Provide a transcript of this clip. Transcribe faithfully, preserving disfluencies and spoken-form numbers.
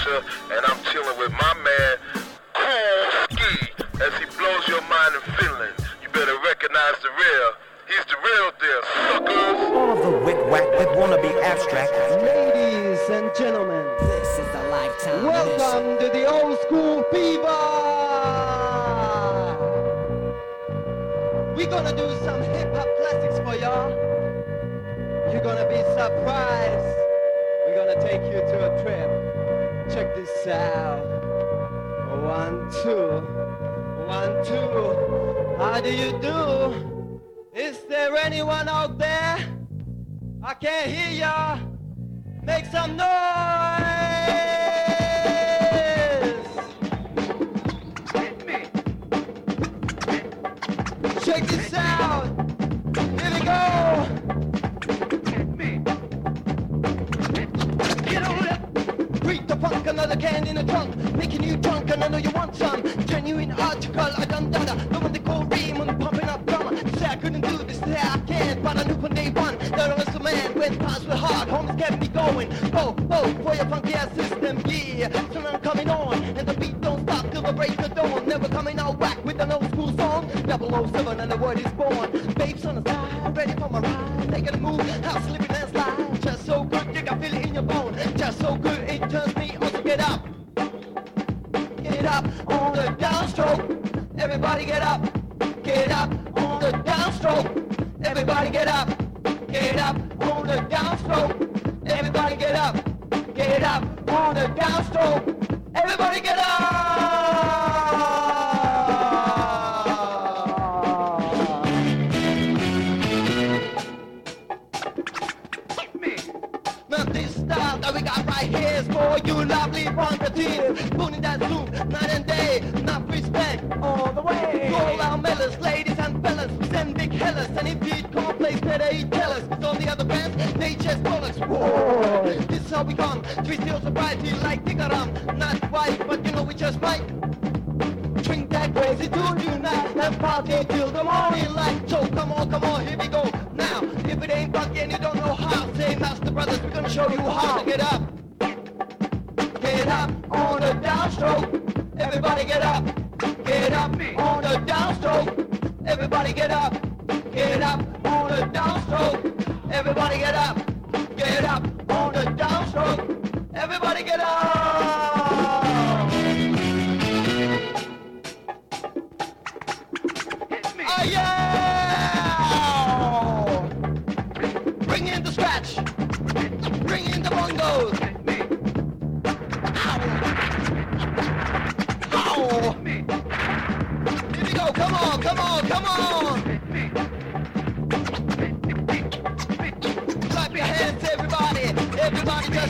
culture, and I'm chilling with my man, Cool Ski, as he blows your mind and feeling. You better recognize the real. He's the real deal, suckers. All of the wick-wack that wanna be abstract. Ladies and gentlemen, This is the lifetime welcome to the old school fever. We're gonna do some hip-hop classics for y'all. You're gonna be surprised. We're gonna take you to a trip. Check this out. One, two. One, two. How do you do? Is there anyone out there? I can't hear ya. Make some noise. Check this out. Here we go. Get on up. Read the funk, another can in the trunk. Making you drunk, and I know you want some. Genuine article, I done done. The one they call Reem on pumping up drama. Say I couldn't do this, say I can't. But I knew from day one that I was the man. When past were hard, homies kept me going. Go, go, for your funky ass system, yeah. Soon I'm coming on, and the beat don't stop till the break of dawn. Never coming out whack with an old school song. double oh seven and the word is born. Babes on the side, ready for my ride. Making a move, how slipping and slide. Just so good, you can feel it in your bone. Just so good, it turns me on to get up. Get up on the downstroke. Everybody get up. Get up on the downstroke. Everybody get up. Get up on the downstroke. Everybody get up. Get up on the downstroke. Everybody get up. Now this style that we got right here is for you lovely volunteers. Pulling that zoom night and day. Enough respect all the way. To all our mellers, ladies and fellas, send big hellas. And if you can't place that they tell us. Cause all the other bands, they just bollocks. Whoa. This is how we come. Twist your sobriety like Tigaram. Not quite, but you know we just might. Drink that crazy tune tonight and party till the morning light. So come on, come on, here we go. Now, if it ain't funky and you don't know how, say Master Brothers, we're gonna show you how to get up. Get up on the downstroke. Everybody get up. Get up on the downstroke. Everybody get up. Get up on the downstroke. Everybody get up. Get up on the downstroke. Everybody get up. Oh yeah! Bring in the scratch. Bring in the bongos. Ow! Ow! Here we go. Come on, come on, come on. Clap your hands, everybody. Everybody just